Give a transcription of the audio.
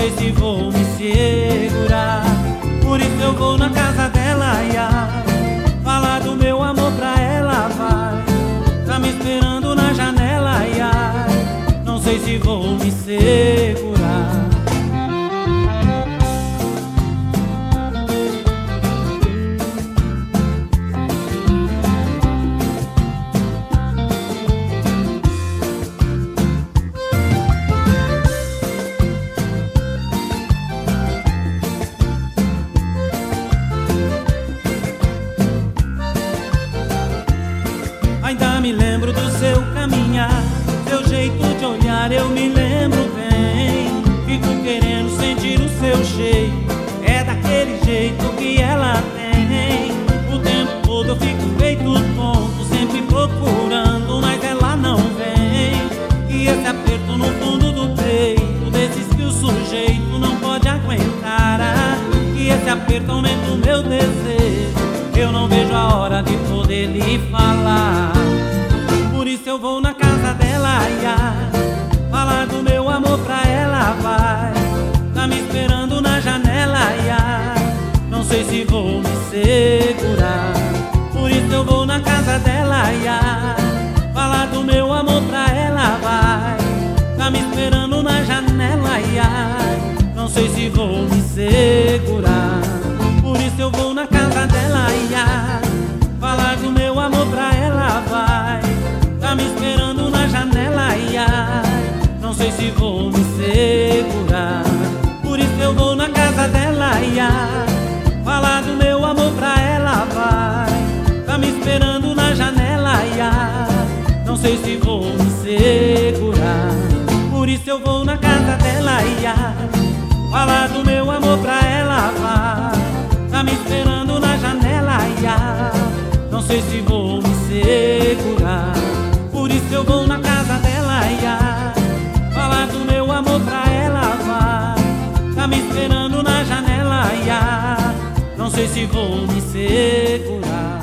sei se vou me segurar. Por isso eu vou na casa dela, ia falar do meu amor pra ela, vai. Tá me esperando na janela, ia não sei se vou me segurar. Ainda me lembro do seu caminhar, seu jeito de olhar, eu me lembro bem. Fico querendo sentir o seu cheiro, é daquele jeito que ela tem. O tempo todo eu fico feito tonto, sempre procurando, mas ela não vem. E esse aperto no fundo do peito, desses que o sujeito não pode aguentar. E esse aperto aumenta o meu desejo, eu não vejo a hora de poder lhe falar. Por isso eu vou na casa dela, ia falar do meu amor pra ela, vai. Tá me esperando na janela, ia não sei se vou me segurar. Por isso eu vou na casa dela, ia falar do meu amor pra ela, vai. Tá me esperando na janela, ia não sei se vou me segurar. Por isso eu vou na casa dela, ia falar do meu amor pra ela, vai. Tá me esperando na janela, ia não sei se vou me segurar. Por isso eu vou na casa dela, ia falar do meu amor pra ela, vai. Tá me esperando na janela, ia não sei se vou me segurar. Por isso eu vou na casa dela, ia falar do meu amor pra ela, vai. Tá me esperando na janela, ia não sei se vou me segurar. Por isso eu vou na casa dela, ia falar do meu amor pra ela, vai. Tá me esperando na janela, ia não sei se vou me segurar.